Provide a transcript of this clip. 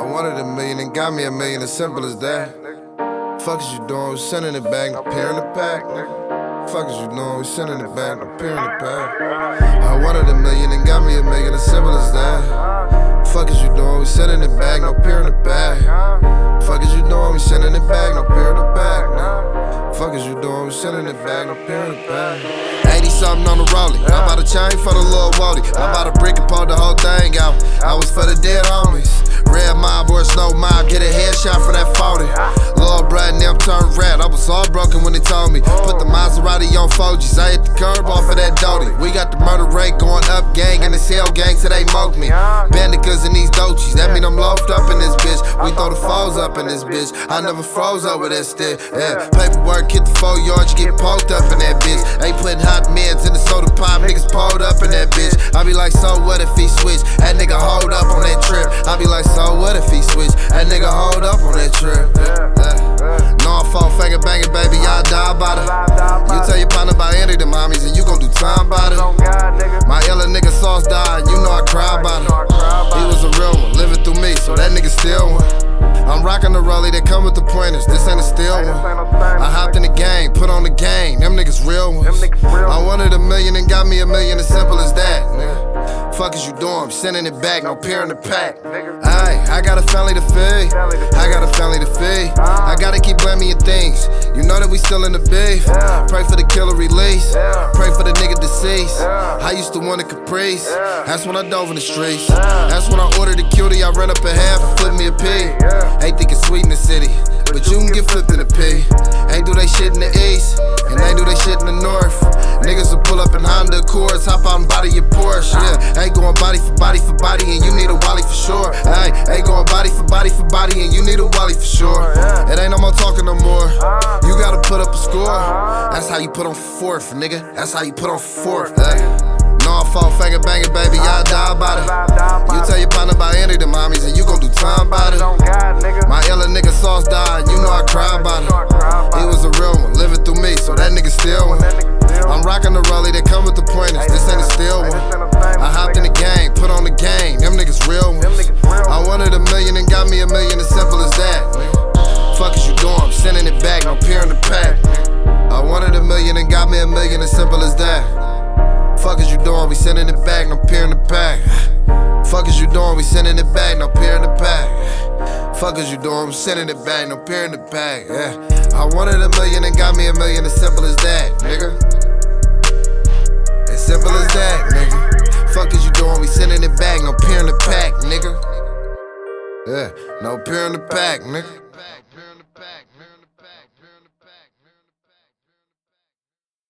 wanted a million and got me a million, as simple as that. Fuck is you doing? We sending it back, no peer in the pack, nigga. Fuck is you doing? We sending it back, no peer in the pack. I wanted a million and got me a million, as simple as that. Fuck is you doing? We sending it back, no peer in the pack. Fuck is you doing? We sending it back, no peer in the pack, nigga. Fuck is you doing? We sending it back, no peer in the pack. 80 something on the rollie. I bought a chain for the little Wody. I bought a brick and pulled the whole thing out. I was for the dead homies. Red mob or snow mob, get a headshot for that 40. Lil' bruh and them turned rat. I was all broken when they told me. Put the Maserati on 4Gs. I hit the curb off of that Doty. We got the murder rate going up, gang, and the cell gang till they moke me. Bandicas in these Dochies, that mean I'm loafed up in this bitch. We throw the foes up in this bitch. I never froze up with that stick. Yeah, paperwork hit the 4 yards, you get poked up in that bitch. They putting hot meds in the soda pop, niggas pulled up in that bitch. I be like, so what if he switch? That nigga hold up on that trip. I be like, so what if he switch? That nigga hold up on that trip. No, I fall finger banging, baby, I die about it. You tell your partner about any of them homies, and you gon' do time about it. My illa nigga sauce died, and you know I cry about it. He was a real one, living through me, so that nigga still one. I'm rocking the rollie that come with the pointers, this ain't a still one. I hopped in the game, put on the game, them niggas real ones. I wanted a million and got me a million, as simple as that, nigga. Fuck is you doing? I'm sending it back, no peer in the pack. I got a family to feed. I got a family to feed. I gotta keep blaming your things. You know that we still in the beef. Pray for the killer release. Pray for the nigga deceased. I used to want a Caprice. That's when I dove in the streets. That's when I ordered a cutie. I ran up a half and flipped me a P. Ain't think it's sweet in the city, but you can get flipped in a P. Ain't do they shit in the east, and ain't do they shit in the north. Niggas will pull up in Honda Accords, hop out and body your Porsche. Yeah, ain't going body for body for body, and you need a Wally for sure. Ain't going body for body for body, and you need a Wally for sure. It ain't no more talking no more. You gotta put up a score. That's how you put on fourth, nigga. That's how you put on fourth. No, I fall finger banging, baby, I die about it. You tell your partner about any of them homies, and you gon' do time about it. My illa nigga sauce died, and you know I cry about it. He was a real one, living through me, so that nigga still one. I'm rocking the rollie that come with the pointers, this ain't a still one. I hopped in the game, put on the game, them niggas real ones. I wanted a million and got me a million, as simple as that. Fuck is you doing? I'm sending it back, no peer in the pack. I wanted a million and got me a million, as simple as that. Fuck is you doing? We sending it back, no peer in the pack. Fuck is you doing? We sending it back, no peer in the pack. Fuck is you doing? I'm sending it back, no peer in the pack. Yeah, I wanted a million and got me a million, as simple as that, nigga. As simple as that, nigga. Fuck is you doing? We sending it back, no peer in the pack, nigga. Yeah, no peer in the pack, nigga.